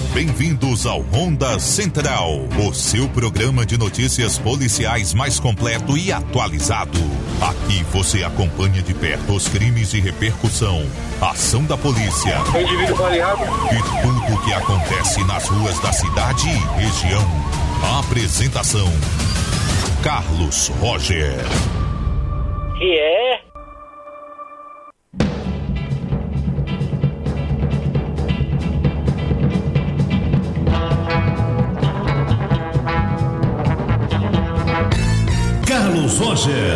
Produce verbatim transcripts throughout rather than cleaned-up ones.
Bem-vindos ao Ronda Central, o seu programa de notícias policiais mais completo e atualizado. Aqui você acompanha de perto os crimes de repercussão, a ação da polícia e tudo o que acontece nas ruas da cidade e região. A apresentação: Carlos Roger. Que é? Carlos Roger.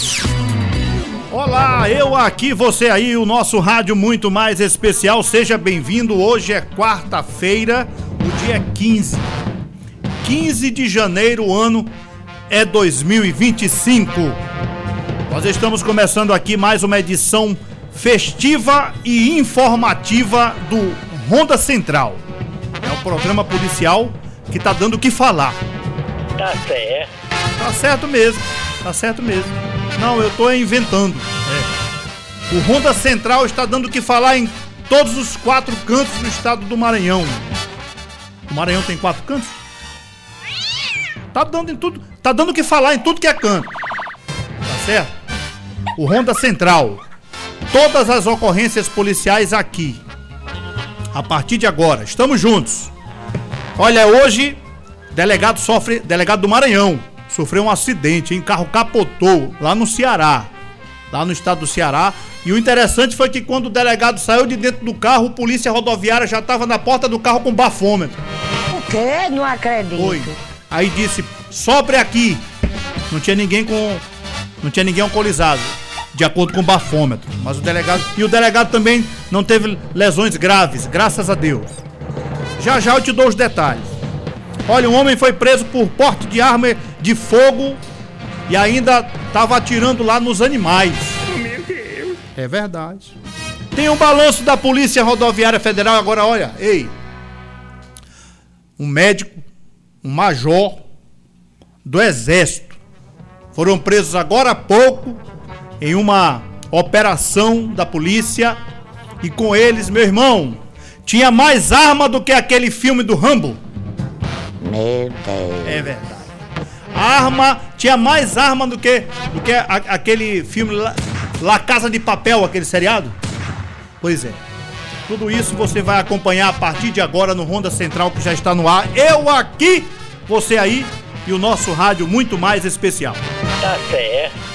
Olá, eu aqui, você aí, o nosso rádio muito mais especial. Seja bem-vindo. Hoje é quarta-feira, o dia quinze. quinze de janeiro, o ano é dois mil e vinte e cinco. Nós estamos começando aqui mais uma edição festiva e informativa do Ronda Central. É um programa policial que tá dando o que falar. Tá certo. Tá certo mesmo, tá certo mesmo. Não, eu tô inventando. É. O Ronda Central está dando o que falar em todos os quatro cantos do estado do Maranhão. O Maranhão tem quatro cantos? Tá dando em tudo, tá dando o que falar em tudo que é canto. Tá certo? O Ronda Central. Todas as ocorrências policiais aqui. A partir de agora, estamos juntos. Olha, hoje, delegado sofre, delegado do Maranhão, sofreu um acidente, hein? Carro capotou lá no Ceará, lá no estado do Ceará. E o interessante foi que quando o delegado saiu de dentro do carro, a polícia rodoviária já estava na porta do carro com bafômetro. O quê? Não acredito. Foi. Aí disse, sobre aqui. Não tinha ninguém com... Não tinha ninguém alcoolizado, de acordo com o bafômetro. Mas o delegado... E o delegado também não teve lesões graves, graças a Deus. Já já eu te dou os detalhes. Olha, um homem foi preso por porte de arma de fogo e ainda estava atirando lá nos animais. Meu Deus. É verdade. Tem um balanço da Polícia Rodoviária Federal agora, olha, ei. Um médico, um major do Exército foram presos agora há pouco em uma operação da polícia e com eles, meu irmão, tinha mais arma do que aquele filme do Rambo. Meu Deus. É verdade. A arma, tinha mais arma do que, do que a, aquele filme La, La Casa de Papel, aquele seriado. Pois é. Tudo isso você vai acompanhar a partir de agora no Ronda Central, que já está no ar. Eu aqui, você aí e o nosso rádio muito mais especial. Tá certo.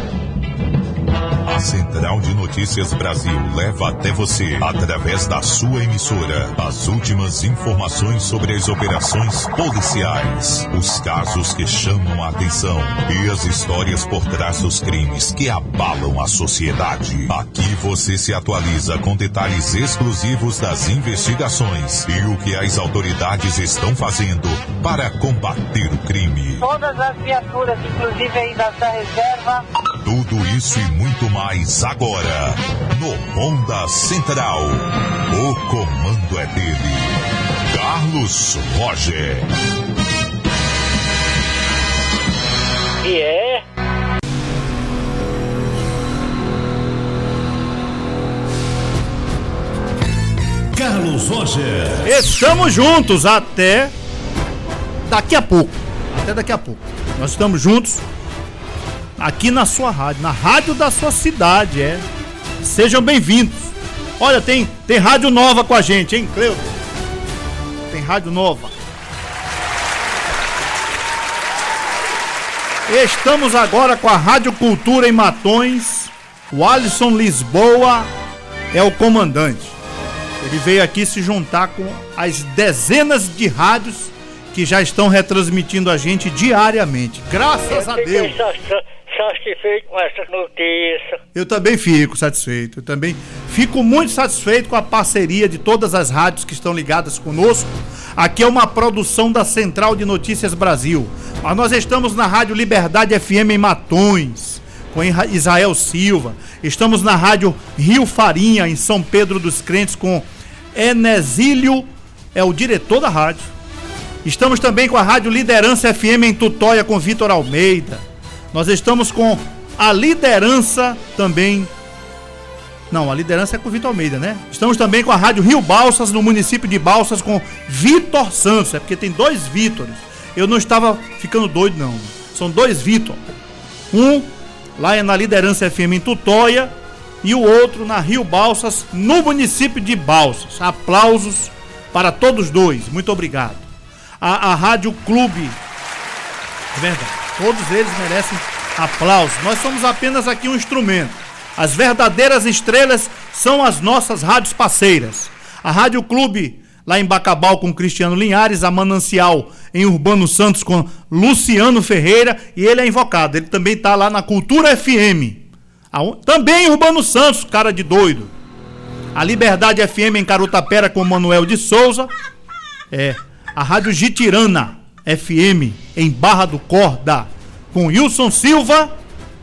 A Central de Notícias Brasil leva até você, através da sua emissora, as últimas informações sobre as operações policiais, os casos que chamam a atenção e as histórias por trás dos crimes que abalam a sociedade. Aqui você se atualiza com detalhes exclusivos das investigações e o que as autoridades estão fazendo para combater o crime. Todas as viaturas, inclusive aí da reserva. Tudo isso e muito mais agora, no Ronda Central. O comando é dele, Carlos Roger. Que é? Carlos Roger. Estamos juntos até daqui a pouco. Até daqui a pouco. Nós estamos juntos aqui na sua rádio, na rádio da sua cidade, é. Sejam bem-vindos. Olha, tem, tem rádio nova com a gente, hein, Cleuto? Tem rádio nova. Estamos agora com a Rádio Cultura em Matões. O Alisson Lisboa é o comandante. Ele veio aqui se juntar com as dezenas de rádios que já estão retransmitindo a gente diariamente. Graças a Deus. Satisfeito com essa notícia. Eu também fico satisfeito. Eu também fico muito satisfeito com a parceria de todas as rádios que estão ligadas conosco. Aqui é uma produção da Central de Notícias Brasil. Mas nós estamos na Rádio Liberdade F M em Matões, com Israel Silva. Estamos na Rádio Rio Farinha, em São Pedro dos Crentes, com Enesílio, é o diretor da rádio. Estamos também com a Rádio Liderança F M em Tutóia, com Vitor Almeida. Nós estamos com a Liderança também Não, a liderança é com o Vitor Almeida, né? Estamos também com a Rádio Rio Balsas, no município de Balsas, com Vitor Santos. É porque tem dois Vítores. Eu não estava ficando doido, não. São dois Vitor. Um lá é na Liderança F M em Tutóia e o outro na Rio Balsas, no município de Balsas. Aplausos para todos dois. Muito obrigado. A, a Rádio Clube, é verdade, todos eles merecem aplausos. Nós somos apenas aqui um instrumento. As verdadeiras estrelas são as nossas rádios parceiras. A Rádio Clube, lá em Bacabal, com Cristiano Linhares. A Manancial, em Urbano Santos, com Luciano Ferreira. E ele é invocado. Ele também está lá na Cultura F M. Também em Urbano Santos, cara de doido. A Liberdade F M em Carutapera, com Manuel de Souza. É. A Rádio Gitirana F M, em Barra do Corda, com Wilson Silva.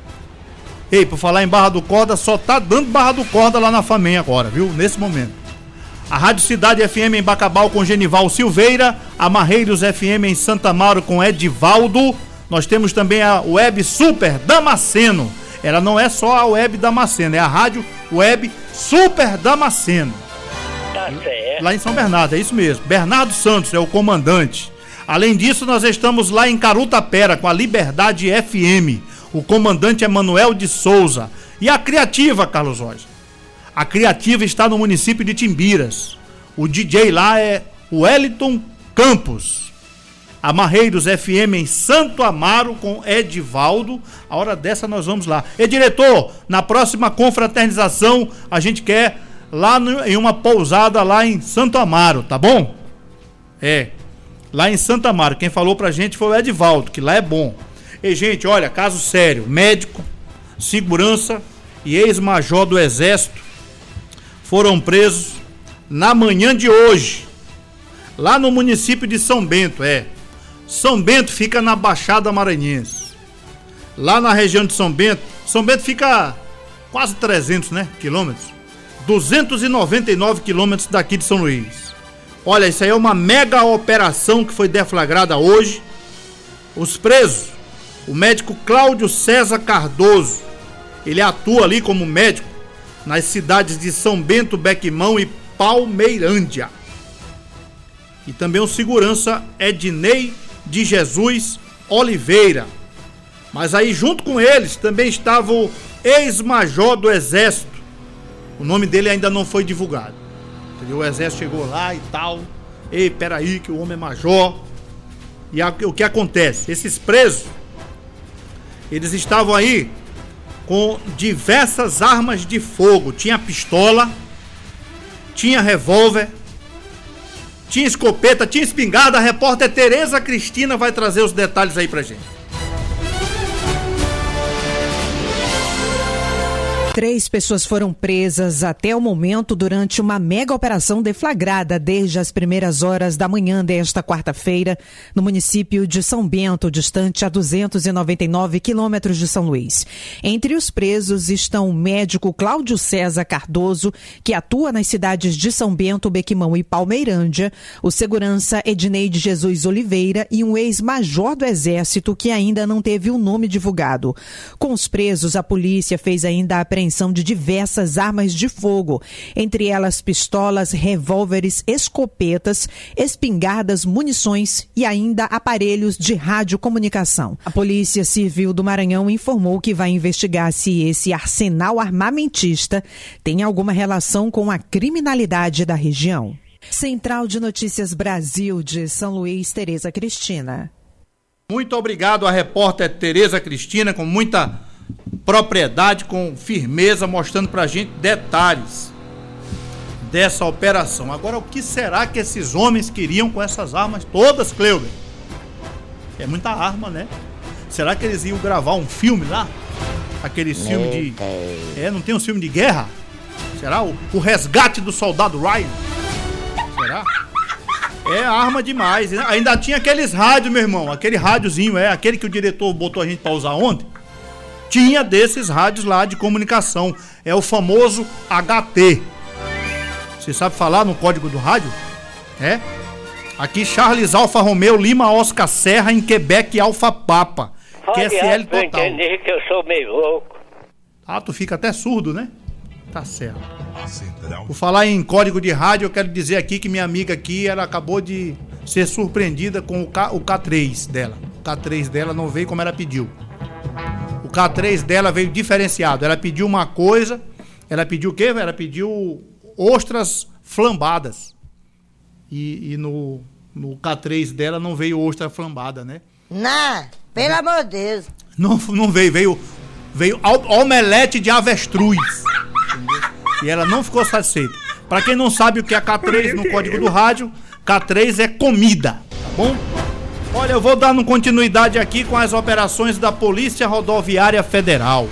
Ei, por falar em Barra do Corda, só tá dando Barra do Corda lá na FAMEM agora, viu? Nesse momento. A Rádio Cidade F M em Bacabal, com Genival Silveira. A Marreiros F M em Santa Amaro, com Edivaldo. Nós temos também a Web Super Damasceno. Ela não é só a Web Damasceno, é a Rádio Web Super Damasceno. Tá certo. Lá em São Bernardo, é isso mesmo. Bernardo Santos é o comandante. Além disso, nós estamos lá em Carutapera, com a Liberdade F M. O comandante é Manuel de Souza. E a Criativa, Carlos Rocha? A Criativa está no município de Timbiras. O D J lá é o Wellington Campos. A Marreiros F M em Santo Amaro, com Edivaldo. A hora dessa nós vamos lá. E diretor, na próxima confraternização a gente quer lá no, em uma pousada lá em Santo Amaro, tá bom? É, lá em Santo Amaro. Quem falou pra gente foi o Edivaldo, que lá é bom. E, gente, olha, caso sério, médico, segurança e ex-major do Exército foram presos na manhã de hoje, lá no município de São Bento. É, São Bento fica na Baixada Maranhense. Lá na região de São Bento, São Bento fica quase trezentos, né, quilômetros, duzentos e noventa e nove quilômetros daqui de São Luís. Olha, isso aí é uma mega operação que foi deflagrada hoje. Os presos, o médico Cláudio César Cardoso, ele atua ali como médico nas cidades de São Bento, Bequimão e Palmeirândia. E também o segurança Ednei de Jesus Oliveira. Mas aí junto com eles também estava o ex-major do Exército. O nome dele ainda não foi divulgado. Entendeu? O Exército chegou lá e tal. Ei, peraí que o homem é major. E a, o que acontece? Esses presos, eles estavam aí com diversas armas de fogo. Tinha pistola, tinha revólver, tinha escopeta, tinha espingarda. A repórter Tereza Cristina vai trazer os detalhes aí pra gente. Três pessoas foram presas até o momento durante uma mega operação deflagrada desde as primeiras horas da manhã desta quarta-feira no município de São Bento, distante a duzentos e noventa e nove quilômetros de São Luís. Entre os presos estão o médico Cláudio César Cardoso, que atua nas cidades de São Bento, Bequimão e Palmeirândia, o segurança Ednei de Jesus Oliveira e um ex-major do Exército que ainda não teve o nome divulgado. Com os presos, a polícia fez ainda a apreensão de diversas armas de fogo, entre elas pistolas, revólveres, escopetas, espingardas, munições e ainda aparelhos de radiocomunicação. A Polícia Civil do Maranhão informou que vai investigar se esse arsenal armamentista tem alguma relação com a criminalidade da região. Central de Notícias Brasil de São Luís, Tereza Cristina. Muito obrigado à repórter Tereza Cristina, com muita propriedade, com firmeza, mostrando pra gente detalhes dessa operação. Agora, o que será que esses homens queriam com essas armas todas, Cleuber? É muita arma, né? Será que eles iam gravar um filme lá? Aquele filme de... É, não tem um filme de guerra? Será? O, o resgate do soldado Ryan? Será? É arma demais. Ainda tinha aqueles rádios, meu irmão. Aquele rádiozinho, é aquele que o diretor botou a gente pra usar ontem. Tinha desses rádios lá de comunicação. É o famoso H T. Você sabe falar no código do rádio? É? Aqui Charles Alfa Romeo Lima Oscar Serra em Quebec Alfa Papa. Q S L total. Eu entendi que eu sou meio louco. Ah, tu fica até surdo, né? Tá certo. Por falar em código de rádio, eu quero dizer aqui que minha amiga aqui, ela acabou de ser surpreendida com o, K, o K três dela. O K três dela não veio como ela pediu. O K três dela veio diferenciado. Ela pediu uma coisa, ela pediu o quê? Ela pediu ostras flambadas. E, e no, no K três dela não veio ostra flambada, né? Não, pelo amor de Deus. Não, não veio, veio, veio omelete de avestruz. Entendeu? E ela não ficou satisfeita. Pra quem não sabe o que é K três no código do rádio, K três é comida, tá bom? Olha, eu vou dando continuidade aqui com as operações da Polícia Rodoviária Federal.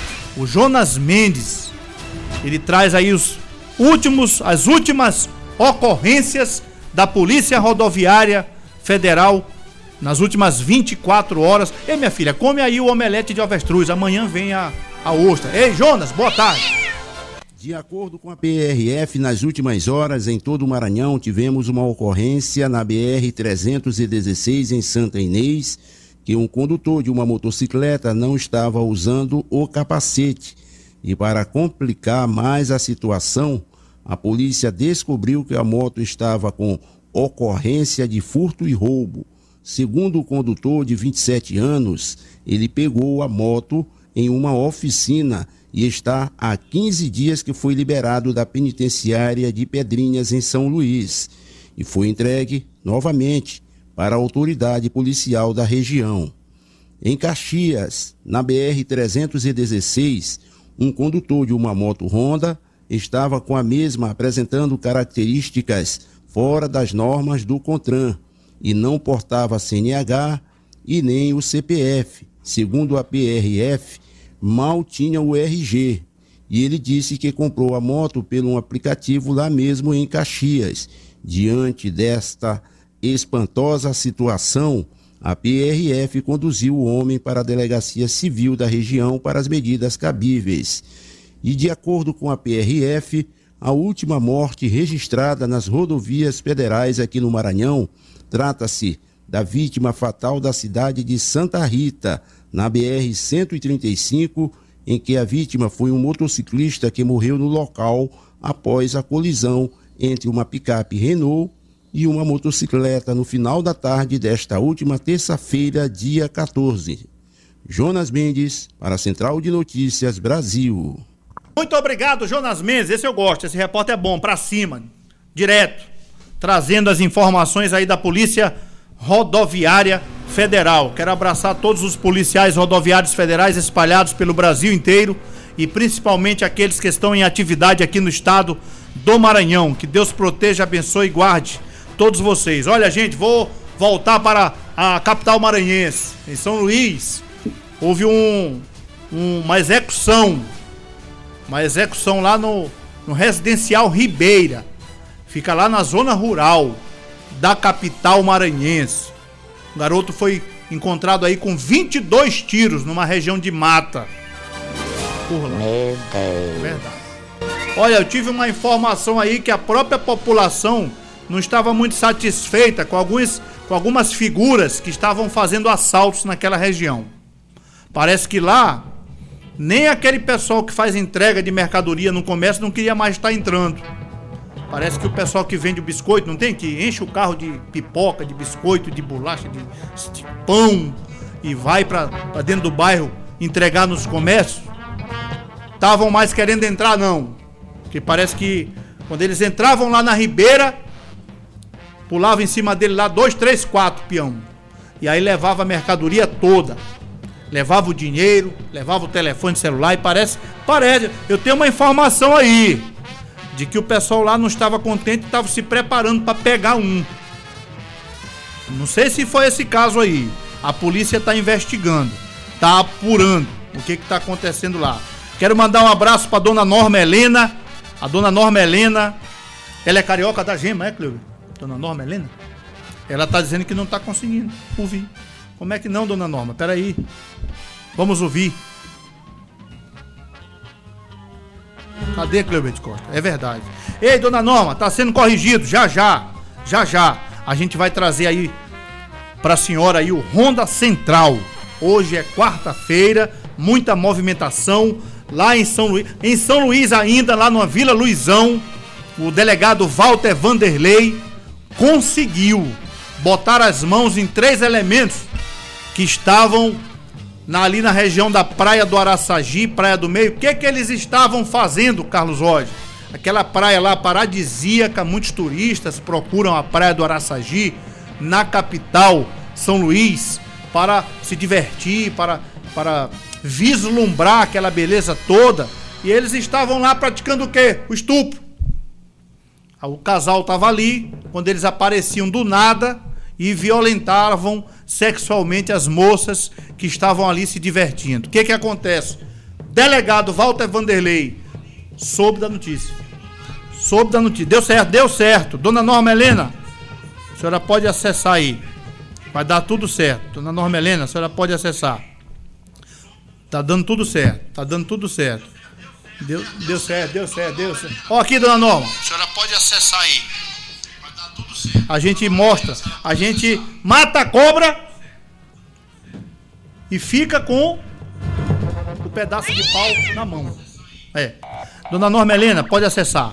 O Jonas Mendes, ele traz aí os últimos, as últimas ocorrências da Polícia Rodoviária Federal nas últimas vinte e quatro horas. Ei, minha filha, come aí o omelete de avestruz, amanhã vem a, a ostra. Ei, Jonas, boa tarde. De acordo com a P R F, nas últimas horas, em todo o Maranhão, tivemos uma ocorrência na B R trezentos e dezesseis, em Santa Inês, que um condutor de uma motocicleta não estava usando o capacete. E para complicar mais a situação, a polícia descobriu que a moto estava com ocorrência de furto e roubo. Segundo o condutor de vinte e sete anos, ele pegou a moto em uma oficina e está há quinze dias que foi liberado da penitenciária de Pedrinhas, em São Luís, e foi entregue novamente para a autoridade policial da região. Em Caxias, na B R trezentos e dezesseis, um condutor de uma moto Honda estava com a mesma apresentando características fora das normas do CONTRAN e não portava C N H e nem o C P F. Segundo a P R F, mal tinha o R G, e ele disse que comprou a moto pelo um aplicativo lá mesmo em Caxias. Diante desta espantosa situação, a P R F conduziu o homem para a Delegacia Civil da região para as medidas cabíveis. E de acordo com a P R F, a última morte registrada nas rodovias federais aqui no Maranhão trata-se da vítima fatal da cidade de Santa Rita, na B R cento e trinta e cinco, em que a vítima foi um motociclista que morreu no local após a colisão entre uma picape Renault e uma motocicleta no final da tarde desta última terça-feira, dia quatorze. Jonas Mendes, para a Central de Notícias Brasil. Muito obrigado, Jonas Mendes. Esse eu gosto, esse repórter é bom, pra cima, direto, trazendo as informações aí da Polícia Rodoviária Federal. Quero abraçar todos os policiais rodoviários federais espalhados pelo Brasil inteiro e principalmente aqueles que estão em atividade aqui no estado do Maranhão. Que Deus proteja, abençoe e guarde todos vocês. Olha, gente, vou voltar para a capital maranhense. Em São Luís, houve um, um, uma execução, uma execução lá no, no Residencial Ribeira. Fica lá na zona rural da capital maranhense. O garoto foi encontrado aí com vinte e dois tiros numa região de mata. Por lá. Meu Deus. Verdade. Olha, eu tive uma informação aí que a própria população não estava muito satisfeita com, alguns, com algumas figuras que estavam fazendo assaltos naquela região. Parece que lá, nem aquele pessoal que faz entrega de mercadoria no comércio não queria mais estar entrando. Parece que o pessoal que vende o biscoito, não tem? Que enche o carro de pipoca, de biscoito, de bolacha, de, de pão e vai pra, pra dentro do bairro entregar nos comércios. Estavam mais querendo entrar, não. Porque parece que quando eles entravam lá na Ribeira, pulava em cima dele lá dois, três, quatro peão. E aí levava a mercadoria toda. Levava o dinheiro, levava o telefone celular e parece... Parece, eu tenho uma informação aí de que o pessoal lá não estava contente e estava se preparando para pegar um. Não sei se foi esse caso aí. A polícia está investigando, está apurando o que está acontecendo lá. Quero mandar um abraço para dona Norma Helena. A dona Norma Helena, ela é carioca da gema, é, Cleuber? Dona Norma Helena? Ela está dizendo que não está conseguindo ouvir. Como é que não, dona Norma? Peraí. Vamos ouvir. Cadê, Cleuber de Costa? É verdade. Ei, dona Norma, tá sendo corrigido, já já, já já. A gente vai trazer aí pra senhora aí o Honda Central. Hoje é quarta-feira, muita movimentação lá em São Luís, em São Luís ainda, lá na Vila Luizão, o delegado Walter Vanderlei conseguiu botar as mãos em três elementos que estavam na, ali na região da Praia do Araçagi, Praia do Meio. O que que eles estavam fazendo, Carlos Roger? Aquela praia lá paradisíaca, muitos turistas procuram a Praia do Araçagi, na capital, São Luís, para se divertir, para, para vislumbrar aquela beleza toda. E eles estavam lá praticando o quê? O estupro. O casal estava ali, quando eles apareciam do nada e violentavam sexualmente as moças que estavam ali se divertindo. O que que acontece? Delegado Walter Vanderlei soube da notícia. Soube da notícia. Deu certo, deu certo. Dona Norma Helena, a senhora pode acessar aí. Vai dar tudo certo. Dona Norma Helena, a senhora pode acessar. Tá dando tudo certo. Tá dando tudo certo. Deu, deu certo, deu certo, deu certo. Ó, aqui, Dona Norma. A senhora pode acessar aí. Vai dar tudo certo. A gente mostra. A gente mata a cobra e fica com o pedaço de pau na mão. É. Dona Norma Helena, pode acessar.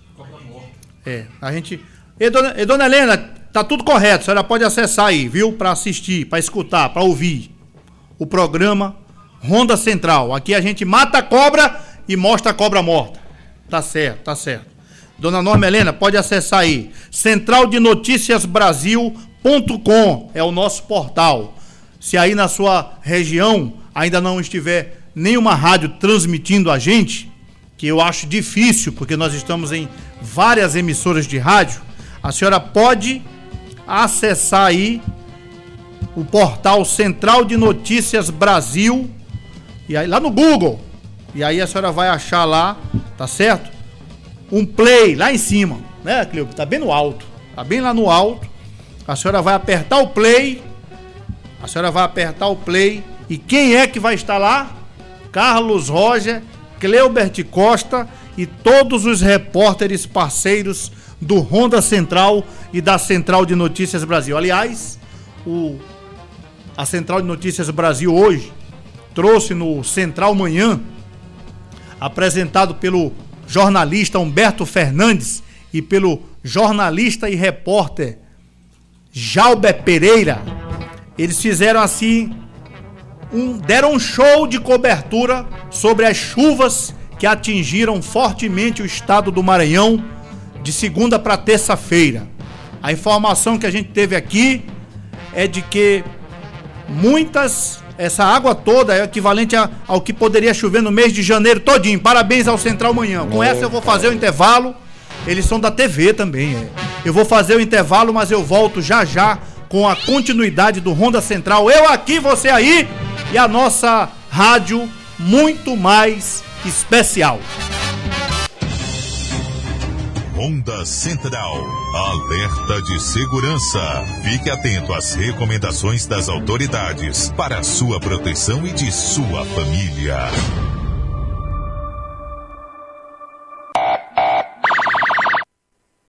É. A gente... E dona, e dona Helena, tá tudo correto. A senhora pode acessar aí, viu? Para assistir, para escutar, para ouvir o programa Ronda Central. Aqui a gente mata a cobra e mostra a cobra morta. Tá certo, tá certo. Dona Norma Helena, pode acessar aí. central de noticias brasil ponto com é o nosso portal. Se aí na sua região ainda não estiver nenhuma rádio transmitindo a gente, que eu acho difícil, porque nós estamos em várias emissoras de rádio, a senhora pode acessar aí o portal Central de Notícias Brasil, e aí lá no Google, e aí a senhora vai achar lá, tá certo? Um play lá em cima, né, Cleo? Tá bem no alto, tá bem lá no alto. A senhora vai apertar o play, a senhora vai apertar o play, e quem é que vai estar lá? Carlos Roger, Cleubert Costa e todos os repórteres parceiros do Ronda Central e da Central de Notícias Brasil. Aliás, o, a Central de Notícias Brasil hoje trouxe no Central Manhã, apresentado pelo jornalista Humberto Fernandes e pelo jornalista e repórter Jalber Pereira. Eles fizeram assim, um, deram um show de cobertura sobre as chuvas que atingiram fortemente o estado do Maranhão de segunda para terça-feira. A informação que a gente teve aqui é de que muitas, essa água toda é equivalente a, ao que poderia chover no mês de janeiro todinho. Parabéns ao Central Manhã. Com essa eu vou fazer o intervalo. Eles são da T V também, é. Eu vou fazer o intervalo, mas eu volto já já com a continuidade do Ronda Central. Eu aqui, você aí, e a nossa rádio muito mais especial. Ronda Central, alerta de segurança. Fique atento às recomendações das autoridades para a sua proteção e de sua família.